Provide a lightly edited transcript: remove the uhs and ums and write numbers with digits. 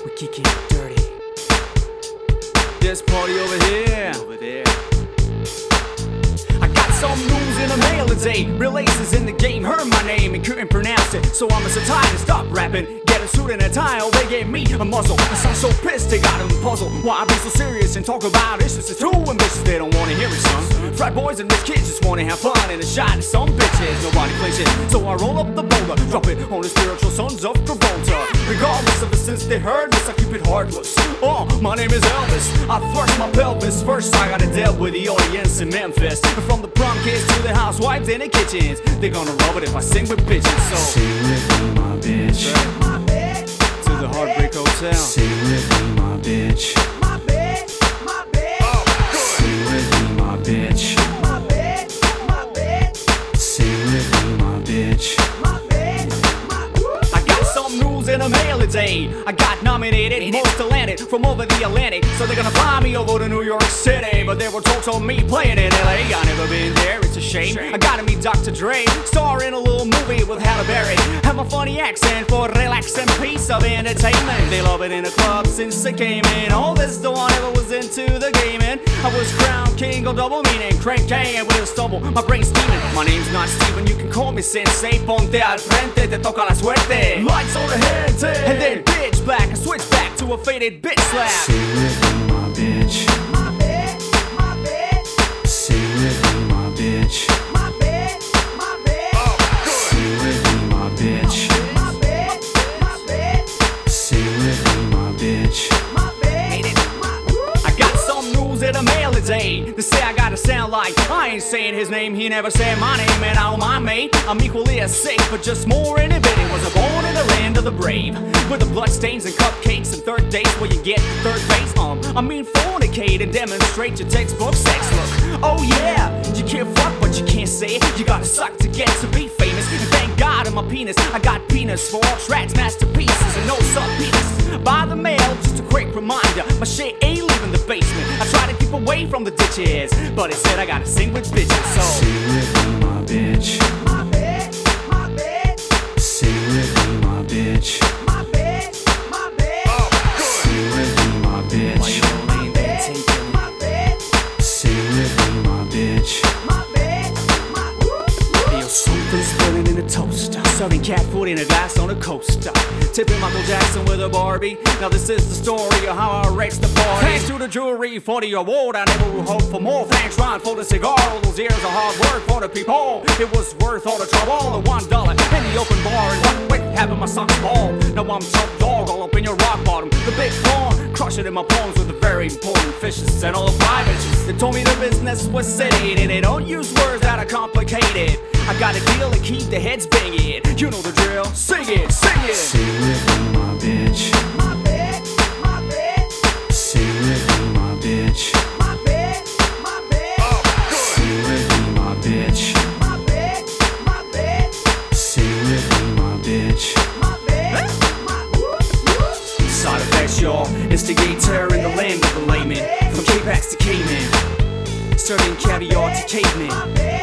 We kick it dirty. This party over here. I got some news in the mail today. Real aces in the game heard my name and couldn't pronounce it, so I'm so tired to stop rapping. Get a suit and a tie, oh they gave me a muzzle. I sound so pissed they got them puzzled. Why I be so serious and talk about issues? It's too ambitious, they don't wanna hear it, son. Frat boys and rich kids just wanna have fun and a shot at some bitches. Nobody plays it, so I roll up the boulder, drop it on the spiritual sons of Travolta. Regardless of the since they heard this, I keep it heartless. My name is Elvis. I thrust my pelvis. First I gotta deal with the audience in Memphis. And from the prom kids to the housewives in the kitchens, they're gonna love it if I sing with bitches. So sing with me, my bitch. My bitch. To the Heartbreak Hotel. Sing with me, my bitch. My bitch. My bitch. Sing with me, my bitch. My bitch. My bitch. Sing with me, my bitch. My bitch. I got some news in the mail today. I got nominated most talented from over the Atlantic, so they're gonna fly me over to New York City. But they were told to me playing in LA. I never been there, it's a shame. I gotta meet Dr. Dre, star in a little movie with Halle Berry. Have a funny accent for relax and piece of entertainment. They love it in the club since they came in. All this though I never was into the gaming. I was crowned king of double meaning, crank K with a stubble, my brain's steaming. My name's not Steven, you can call me Sensei. Ponte al frente, te toca la suerte. Lights on the head, and then bitch black. I switch back to a faded bitch slap. Sing with me, my bitch. My bitch, my bitch. Sing with me, my bitch. My bitch, my bitch. Sing with me, my bitch. My bitch, my bitch. Sing with me, my bitch. My bitch. I got some news in the mail today. They say I gotta sound like I ain't saying his name, he never said my name, and I don't mind, mate. I'm equally as sick, but just more inhibited. Was I born in the land of the brave, with the bloodstains and cupcakes and third dates where you get third base. I mean fornicate and demonstrate your textbook sex look. Oh yeah, you can't fuck but you can't say it. You gotta suck to get to be famous. And thank God in my penis, I got penis for all tracks, masterpieces, and no sub penis. By the mail, just a quick reminder, my shit ain't leaving the basement. I try to keep away from the ditches, but it said I gotta sing with bitches. So sing with me, my bitch. My bitch, my bitch. Sing with me, my bitch. My bitch, my bitch. Sing with me, my bitch. My bitch, Sing with me, my bitch. my bitch, my Feel something spilling in a toaster, serving cat food in a glass on a coaster, tipping Michael Jackson with a Barbie. Now this is the story of how I wrecked the party. Thanks to the jury for the award, I never will hope for more. Thanks Ron for the cigar, all those years of hard work for the people. It was worth all the trouble, the $1 in the open bar, and one quick having my socks ball. Now I'm top dog all up in your rock bottom, the big pawn, crushing in my palms with the very important fishes and all the 5 inches. They told me the business was sitting, and they don't use words that are complicated. I got a deal to keep the heads banging. You know the drill. Sing it, sing it. Sing with me, my bitch. My bitch, my bitch. Sing with me, my bitch. My bitch, my bitch. Sing with me, my bitch. My bitch, my bitch. Sing with me, my bitch. My bitch, my Side effects, y'all. Instigate terror in the land of the layman. From K-Pax to Cayman, serving caviar to cavemen.